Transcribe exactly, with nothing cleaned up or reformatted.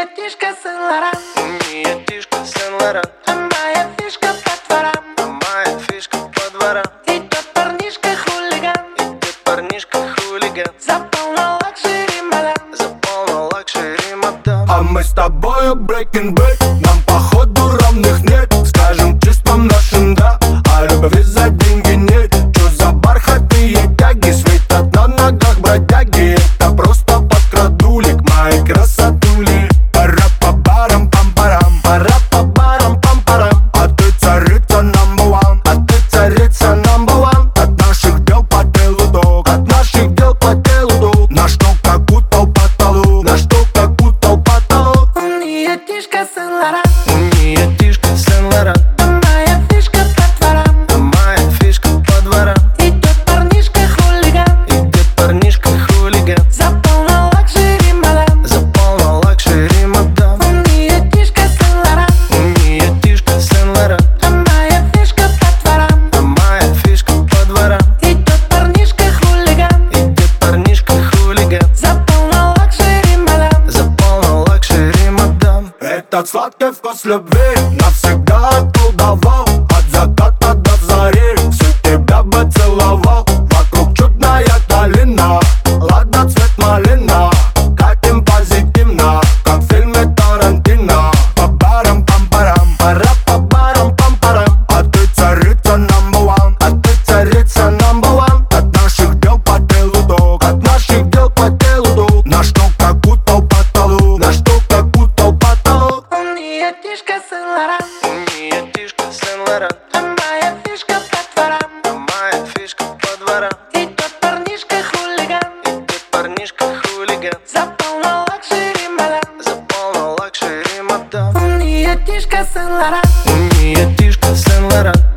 Умеет Тишка Сен-Лоран, Умеет Тишка Сен-Лоран, а моя фишка по дворам. а моя фишка по дворам. Идет парнишка хулиган, Идет парнишка хулиган, запал на лакшери мадам. запал на лакшери мадам. А мы с тобою breaking bad, нам походу равных нет. Скажем чувствам нашим да, а любви за деньги нет. Чё за бархатные тяги, светят на ногах бродяги. Это просто подкрадулик, мои красотули. Пора по барам, пам-парам, пора по барам, пам-парам. А ты царица number one, а ты царица number one. От наших дел по делу долг, от наших дел по делу долг. Наш ток как будто потолок, наш ток как будто потолок. Умеет Тишка Сен-Лоран, Умеет Тишка Сен-Лоран, а моя фишка по дворам. а моя фишка по дворам. Идет парнишка хулиган, Идет парнишка хулиган, запал на лакшери мадам. запал на лакшери мадам. Умеет Тишка Сен-Лоран, Умеет Тишка Сен-Лоран, а моя фишка по дворам. а моя фишка по дворам. Идет парнишка хулиган, Идет парнишка хулиган, запал на лакшери мадам. запал на лакшери мадам. Этот сладкий вкус любви навсегда околдовал. От заката до зари всю тебя бы целовал. Вокруг чудная долина, ладно цвет малина. Катим позитивно, как в фильме Тарантино. По барам, пам-парам, пора по барам, пам-парам. А ты царица number one, а ты царица number one. От наших дел по делу долг, от наших дел по делу долг. Наш ток как будто потолок, наш ток как будто потолок. Умеет Тишка Сен-Лоран, Умеет Тишка Сен-Лоран, а моя фишка по дворам. а моя фишка по дворам. Идет парнишка хулиган, Идет парнишка хулиган, запал на лакшери мадам. запал на лакшери мадам. Умеет Тишка Сен-Лоран, Умеет Тишка Сен-Лоран,